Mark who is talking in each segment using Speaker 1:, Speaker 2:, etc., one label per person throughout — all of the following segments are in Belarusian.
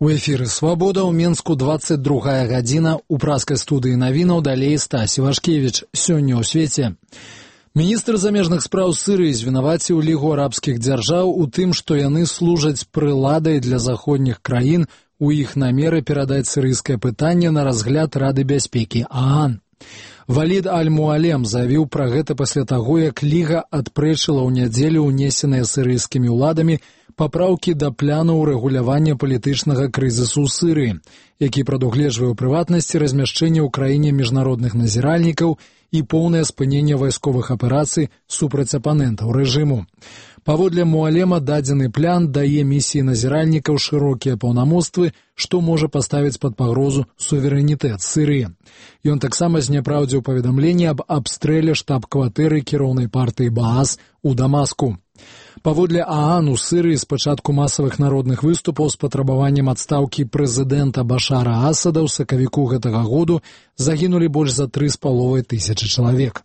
Speaker 1: У эфіры «Свабода» ў Менску 22 гадзіна. У праскай студыі навінаў далей Стась Івашкевіч. Сёння ў свеце. Міністр замежных спраў Сырыі звінаваціў Лігу арабскіх дзяржаў у тым, што яны служаць прыладай для заходніх краін у іх намеры перадаць сырыйскае пытанне на разгляд Рады бяспекі ААН. Валід Аль-Муалем заявіў пра гэта пасля таго, як Ліга адпрэчыла ў нядзелю ўнесеныя сырыйскімі ўладамі папраўкі да пляну ўрэгулявання палітычнага крызісу ў Сырыі, які прадугледжвае ў прыватнасці размяшчэнне ў краіне міжнародных назіральнікаў і поўнае спыненне вайсковых аперацый супраць апанентаў рэжыму. Паводле Муалема дадзены плян дае місіі назіральнікаў шырокія паўнамоцтвы, што можа паставіць пад пагрозу суверэнітэт Сырыі. Ён таксама зняпраўдзіў паведамленне аб абстрэле штаб-кватэры кіроўнай партыі Баас у Дамаску. Паводле ААН у Сырыі з пачатку масавых народных выступаў з патрабаваннем адстаўкі прэзідэнта Башара Асада ў сакавіку гэтага году загінулі больш за 3,5 тысячы чалавек.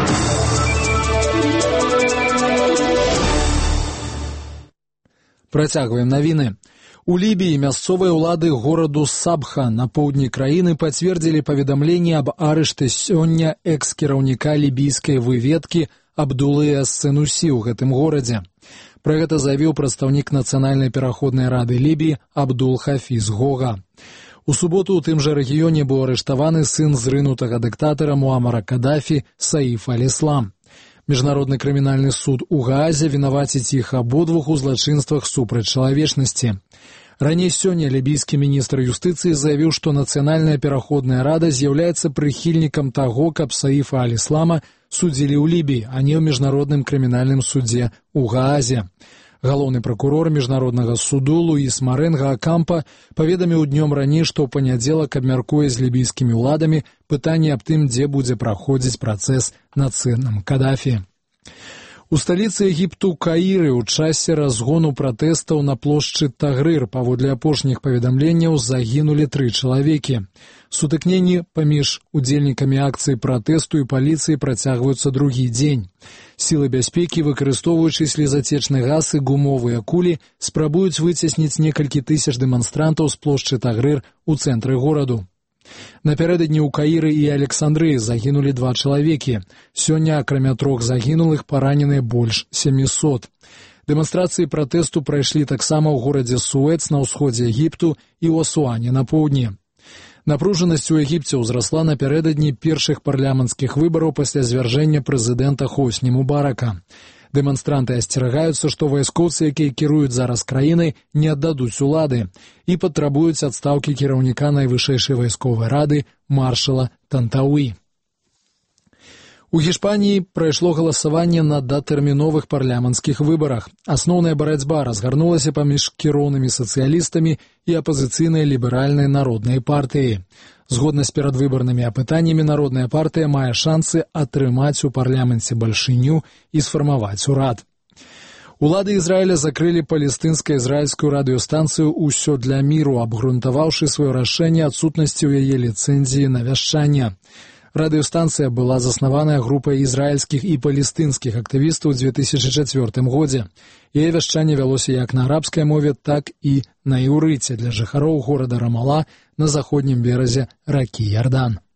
Speaker 1: Працягваем навіны. У Лібіі мясцовыя ўлады гораду Сабха на поўдні краіны пацвердзілі паведамленне аб арышты сёння экс-кіраўніка лібійскай выведкі Абдулы Ас-Сенусі ў гэтым горадзе. Пра гэта заявіў прадстаўнік Нацыянальнай пераходнай рады Лібіі Абдул-Хафіз Гога. У суботу ў тым жа рэгіёне быў арыштаваны сын зрынутага дыктатара Муамара Кадафі Саіф Аль-Іслам. Міжнародны крымінальны суд у Гаазе вінаваціць іх абодвух у злачынствах супраць чалавечнасці. Раней сёння лібійскі міністр юстыцыі заявіў, што Нацыянальная пераходная рада з'яўляецца прыхільнікам таго, каб Саіфа Аль-Іслама судзілі ў Лібіі, а не ў міжнародным крымінальным судзе ў Гаазе. Галоўны пракурор міжнароднага суду Луіс Марэнга Акампа паведаміў днём раней, што ў панядзелак абмяркуе з лібійскімі ўладамі пытанне аб тым, дзе будзе праходзіць працэс над сынам Кадафі. У сталіцы Егіпту Каіры ў часе разгону пратэстаў на плошчы Тагрыр паводле апошніх паведамленняў загінулі 3 чалавекі. Сутыкненні паміж удзельнікамі акцыі пратэсту і паліцыі працягваюцца другі дзень. Сілы бяспекі, выкарыстоўваючы слезацечны газ і гумовыя кулі, спрабуюць выцесніць некалькі тысяч дэманстрантаў з плошчы Тагрыр у цэнтры гораду. Напярэдадні ў Каіры і Александрыі загінулі 2 чалавекі. Сёння, акрамя 3 загінулых, параненыя больш 700. Дэманстрацыі пратэсту прайшлі таксама ў горадзе Суэц на ўсходзе Егіпту і ў Асуане на поўдні. Напружанасць у Егіпце ўзрасла напярэдадні першых парламенцкіх выбараў пасля звяржэння прэзідэнта Хосні Мубарака. Дэманстранты асцерагаюцца, што вайскоўцы, якія кіруюць зараз краінай, не аддадуць улады і патрабуюць адстаўкі кіраўніка найвышэйшай вайсковай рады маршала Тантауі. У Гішпаніі прайшло галасаванне на датэрміновых парламенцкіх выбарах. Асноўная барацьба разгарнулася паміж кіроўнымі сацыялістамі і апазіцыйнай ліберальнай народнай партыяй. Згодна з перадвыбарнымі апытаннямі, народная партыя мае шансы атрымаць у парламенце бальшыню і сфармаваць урад. Улады Ізраіля закрылі палестынска-ізраільскую радыёстанцыю «Усё для міру», абгрунтаваўшы сваё рашэнне адсутнасці ў яе ліцэнзіі на вяшчанне. Радыёстанцыя была заснаваная групай ізраільскіх і палестынскіх актывістаў у 2004 годзе. Яе вяшчанне вялося як на арабскай мове, так і на іўрыце для жыхароў горада Рамала на заходнім беразе ракі Ярдан.